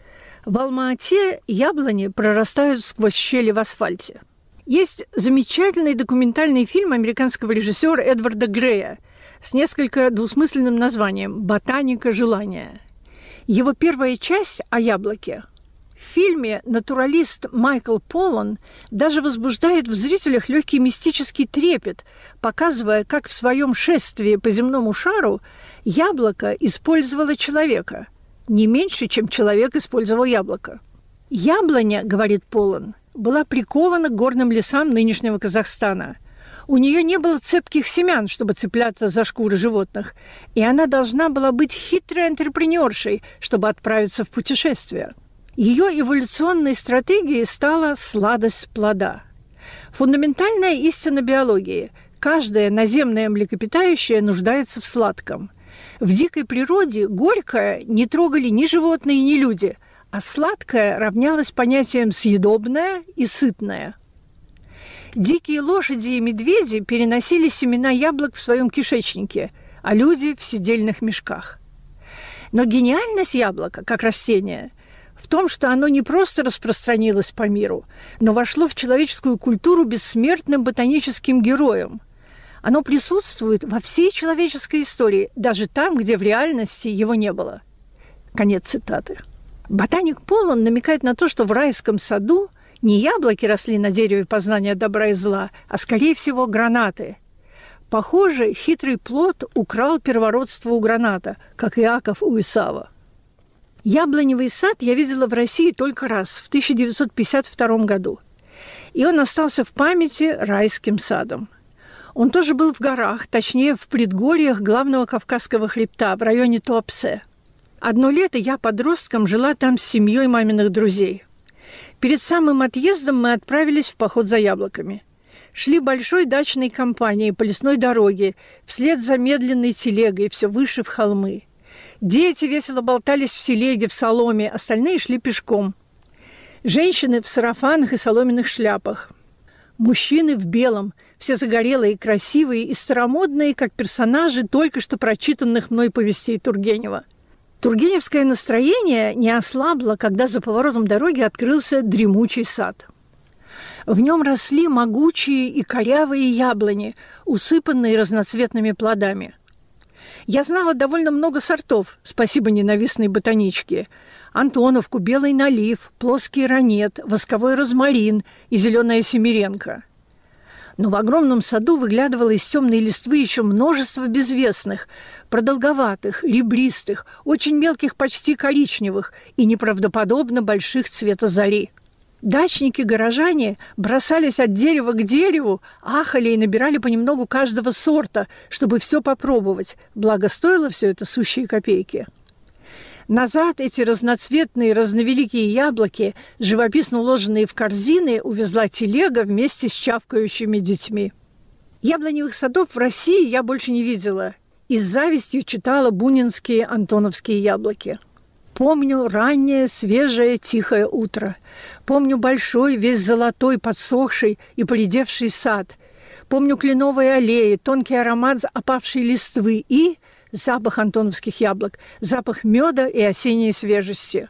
В Алма-Ате яблони прорастают сквозь щели в асфальте. Есть замечательный документальный фильм американского режиссера Эдварда Грея с несколько двусмысленным названием «Ботаника желания». Его первая часть о яблоке. В фильме натуралист Майкл Поллан даже возбуждает в зрителях легкий мистический трепет, показывая, как в своем шествии по земному шару яблоко использовало человека, не меньше, чем человек использовал яблоко. Яблоня, говорит Поллан, была прикована к горным лесам нынешнего Казахстана. У нее не было цепких семян, чтобы цепляться за шкуры животных, и она должна была быть хитрой антрепренершей, чтобы отправиться в путешествие. Ее эволюционной стратегией стала сладость плода. Фундаментальная истина биологии – каждое наземное млекопитающее нуждается в сладком. В дикой природе горькое не трогали ни животные, ни люди, а сладкое равнялось понятиям съедобное и сытное. Дикие лошади и медведи переносили семена яблок в своем кишечнике, а люди – в седельных мешках. Но гениальность яблока, как растения, в том, что оно не просто распространилось по миру, но вошло в человеческую культуру бессмертным ботаническим героем. Оно присутствует во всей человеческой истории, даже там, где в реальности его не было. Конец цитаты. Ботаник Полон намекает на то, что в райском саду не яблоки росли на дереве познания добра и зла, а, скорее всего, гранаты. Похоже, хитрый плод украл первородство у граната, как Иаков у Исава. Яблоневый сад я видела в России только раз, в 1952 году. И он остался в памяти райским садом. Он тоже был в горах, точнее, в предгорьях главного Кавказского хребта, в районе Туапсе. Одно лето я подростком жила там с семьей маминых друзей. Перед самым отъездом мы отправились в поход за яблоками. Шли большой дачной компанией по лесной дороге, вслед за медленной телегой, все выше в холмы. Дети весело болтались в телеге, в соломе, остальные шли пешком. Женщины в сарафанах и соломенных шляпах. Мужчины в белом, все загорелые, красивые и старомодные, как персонажи только что прочитанных мной повестей Тургенева. Тургеневское настроение не ослабло, когда за поворотом дороги открылся дремучий сад. В нем росли могучие и корявые яблони, усыпанные разноцветными плодами. Я знала довольно много сортов, спасибо ненавистной ботаничке. Антоновку, белый налив, плоский ранет, восковой розмарин и зеленая семеренка. Но в огромном саду выглядывало из темной листвы еще множество безвестных, продолговатых, ребристых, очень мелких, почти коричневых и неправдоподобно больших цвета зари. Дачники-горожане бросались от дерева к дереву, ахали и набирали понемногу каждого сорта, чтобы все попробовать, благо стоило все это сущие копейки. Назад эти разноцветные разновеликие яблоки, живописно уложенные в корзины, увезла телега вместе с чавкающими детьми. Яблоневых садов в России я больше не видела и с завистью читала бунинские антоновские яблоки. Помню раннее, свежее, тихое утро. Помню большой, весь золотой, подсохший и поредевший сад. Помню кленовые аллеи, тонкий аромат опавшей листвы и запах антоновских яблок, запах меда и осенней свежести.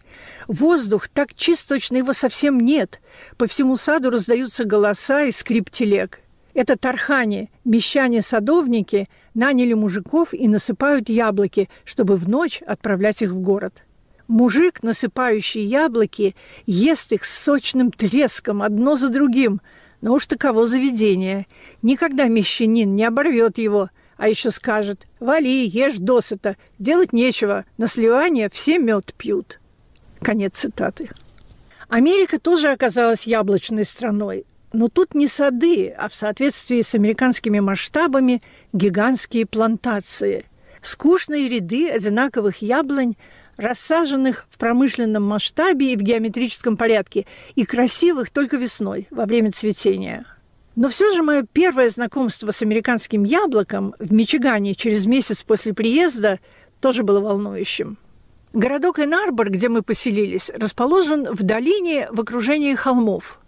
Воздух так чист, точно его совсем нет. По всему саду раздаются голоса и скрип телег. Это тархане, мещане-садовники, наняли мужиков и насыпают яблоки, чтобы в ночь отправлять их в город. Мужик, насыпающий яблоки, ест их с сочным треском, одно за другим. Но уж таково заведение. Никогда мещанин не оборвет его, а еще скажет: «Вали, ешь досыта, делать нечего, на сливание все мед пьют». Конец цитаты. Америка тоже оказалась яблочной страной. Но тут не сады, а в соответствии с американскими масштабами гигантские плантации. Скучные ряды одинаковых яблонь, рассаженных в промышленном масштабе и в геометрическом порядке, и красивых только весной, во время цветения. Но все же мое первое знакомство с американским яблоком в Мичигане через месяц после приезда тоже было волнующим. Городок Энн-Арбор, где мы поселились, расположен в долине в окружении холмов.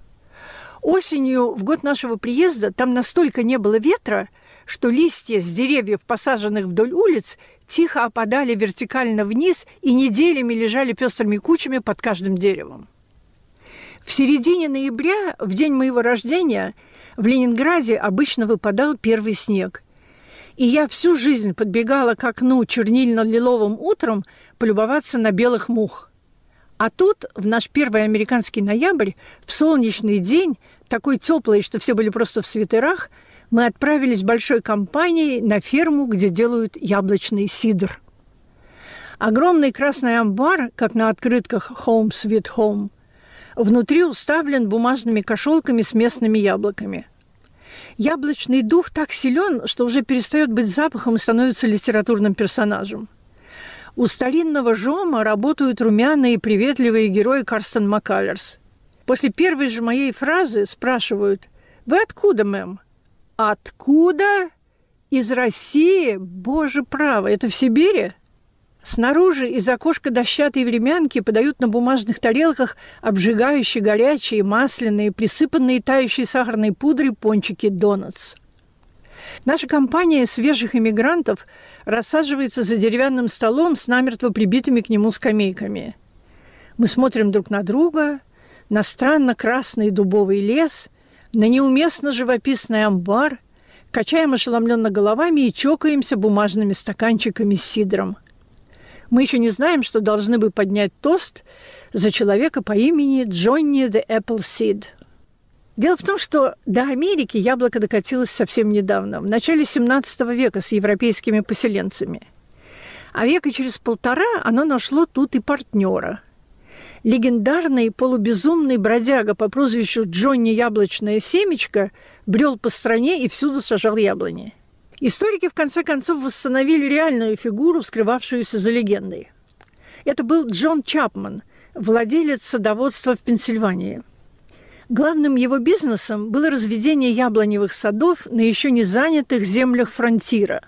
Осенью, в год нашего приезда, там настолько не было ветра, что листья с деревьев, посаженных вдоль улиц, тихо опадали вертикально вниз и неделями лежали пестрыми кучами под каждым деревом. В середине ноября, в день моего рождения, в Ленинграде обычно выпадал первый снег. И я всю жизнь подбегала к окну чернильно-лиловым утром полюбоваться на белых мух. А тут, в наш первый американский ноябрь, в солнечный день, такой теплый, что все были просто в свитерах, мы отправились большой компанией на ферму, где делают яблочный сидр. Огромный красный амбар, как на открытках «Home Sweet Home», внутри уставлен бумажными кошелками с местными яблоками. Яблочный дух так силен, что уже перестает быть запахом и становится литературным персонажем. У старинного жома работают румяные и приветливые герои Карстен МакКаллерс. После первой же моей фразы спрашивают: «Вы откуда, мэм?» «Откуда? Из России? Боже правый, это в Сибири?» Снаружи из окошка дощатой времянки подают на бумажных тарелках обжигающие, горячие, масляные, присыпанные тающей сахарной пудрой пончики «Донатс». Наша компания свежих иммигрантов рассаживается за деревянным столом с намертво прибитыми к нему скамейками. Мы смотрим друг на друга, на странно красный дубовый лес, на неуместно живописный амбар, качаем ошеломленно головами и чокаемся бумажными стаканчиками с сидром. Мы еще не знаем, что должны бы поднять тост за человека по имени Джонни the Appleseed. Дело в том, что до Америки яблоко докатилось совсем недавно, в начале XVII века с европейскими поселенцами. А века через полтора оно нашло тут и партнера. Легендарный полубезумный бродяга по прозвищу Джонни Яблочное семечко брел по стране и всюду сажал яблони. Историки, в конце концов, восстановили реальную фигуру, скрывавшуюся за легендой. Это был Джон Чапман, владелец садоводства в Пенсильвании. Главным его бизнесом было разведение яблоневых садов на еще не занятых землях фронтира.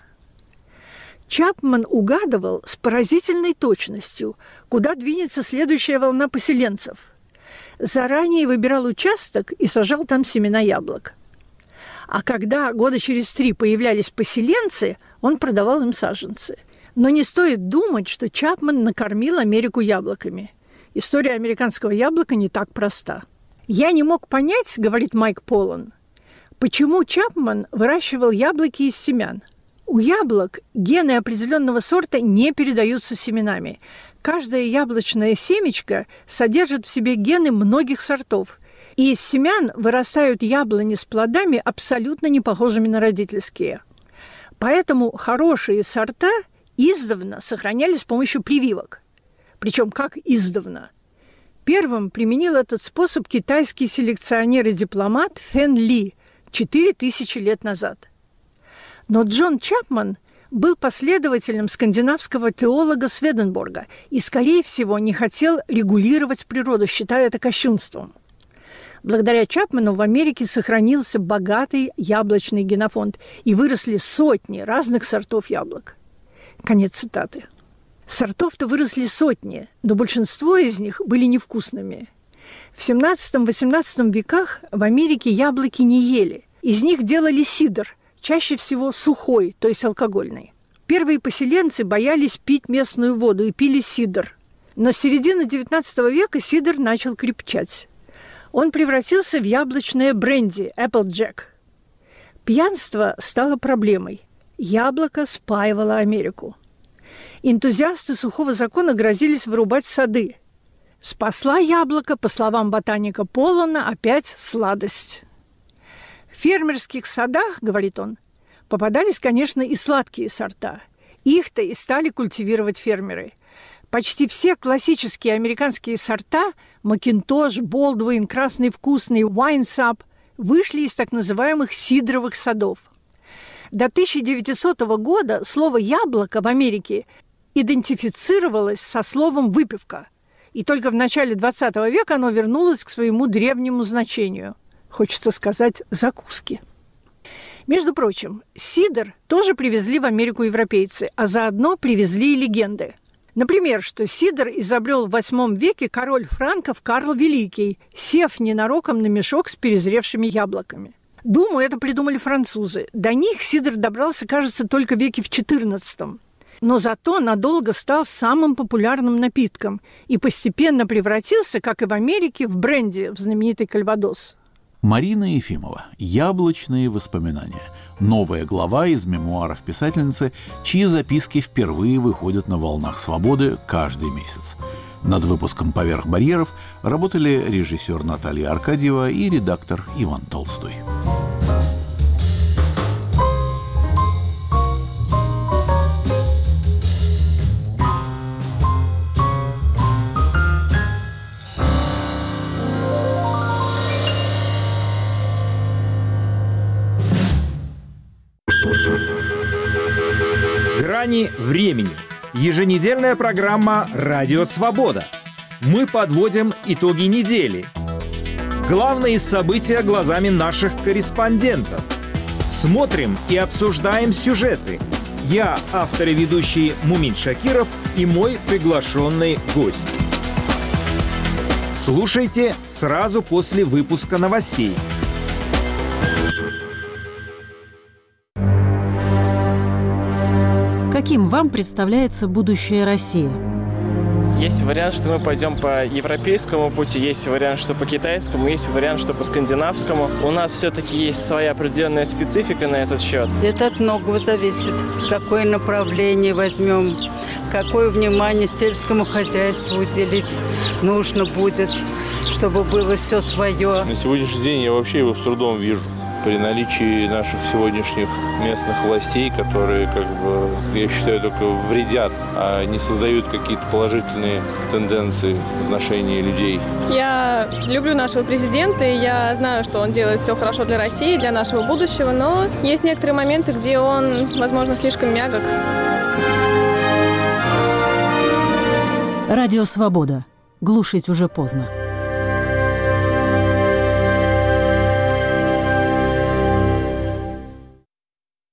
Чапман угадывал с поразительной точностью, куда двинется следующая волна поселенцев. Заранее выбирал участок и сажал там семена яблок. А когда года через 3 появлялись поселенцы, он продавал им саженцы. Но не стоит думать, что Чапман накормил Америку яблоками. История американского яблока не так проста. «Я не мог понять, — говорит Майк Поллан, — почему Чапман выращивал яблоки из семян. У яблок гены определенного сорта не передаются семенами. Каждое яблочное семечко содержит в себе гены многих сортов. И из семян вырастают яблони с плодами, абсолютно не похожими на родительские. Поэтому хорошие сорта издавна сохранялись с помощью прививок. Причем как издавна? Первым применил этот способ китайский селекционер и дипломат Фэн Ли 4000 лет назад. Но Джон Чапман был последователем скандинавского теолога Сведенборга и, скорее всего, не хотел регулировать природу, считая это кощунством. Благодаря Чапману в Америке сохранился богатый яблочный генофонд и выросли сотни разных сортов яблок. Конец цитаты. Сортов-то выросли сотни, но большинство из них были невкусными. В XVII-XVIII веках в Америке яблоки не ели. Из них делали сидр, чаще всего сухой, то есть алкогольный. Первые поселенцы боялись пить местную воду и пили сидр. Но с середины XIX века сидр начал крепчать. Он превратился в яблочное бренди, Applejack. Пьянство стало проблемой. Яблоко спаивало Америку. Энтузиасты сухого закона грозились вырубать сады. Спасла яблоко, по словам ботаника Поллана, опять сладость. В фермерских садах, говорит он, попадались, конечно, и сладкие сорта. Их-то и стали культивировать фермеры. Почти все классические американские сорта – Макинтош, Болдуин, Красный вкусный, Вайнсап – вышли из так называемых сидровых садов. До 1900 года слово «яблоко» в Америке идентифицировалось со словом «выпивка». И только в начале XX века оно вернулось к своему древнему значению. Хочется сказать «закуски». Между прочим, сидр тоже привезли в Америку европейцы, а заодно привезли и легенды. Например, что сидр изобрел в VIII веке король франков Карл Великий, сев ненароком на мешок с перезревшими яблоками. Думаю, это придумали французы. До них сидр добрался, кажется, только в веке в XIV. Но зато надолго стал самым популярным напитком и постепенно превратился, как и в Америке, в бренди, в знаменитый кальвадос. Марина Ефимова. «Яблочные воспоминания». Новая глава из мемуаров писательницы, чьи записки впервые выходят на «Волнах свободы» каждый месяц. Над выпуском «Поверх барьеров» работали режиссер Наталья Аркадьева и редактор Иван Толстой. «Грани времени». Еженедельная программа «Радио Свобода». Мы подводим итоги недели. Главные события глазами наших корреспондентов. Смотрим и обсуждаем сюжеты. Я, автор и ведущий Мумин Шакиров, и мой приглашенный гость. Слушайте сразу после выпуска новостей. Каким вам представляется будущее России? Есть вариант, что мы пойдем по европейскому пути, есть вариант, что по китайскому, есть вариант, что по скандинавскому. У нас все-таки есть своя определенная специфика на этот счет. Это от многого зависит. Какое направление возьмем, какое внимание сельскому хозяйству уделить нужно будет, чтобы было все свое. На сегодняшний день я вообще его с трудом вижу. При наличии наших сегодняшних местных властей, которые, я считаю, только вредят, а не создают какие-то положительные тенденции в отношении людей. Я люблю нашего президента, и я знаю, что он делает все хорошо для России, для нашего будущего, но есть некоторые моменты, где он, возможно, слишком мягок. Радио «Свобода». Глушить уже поздно.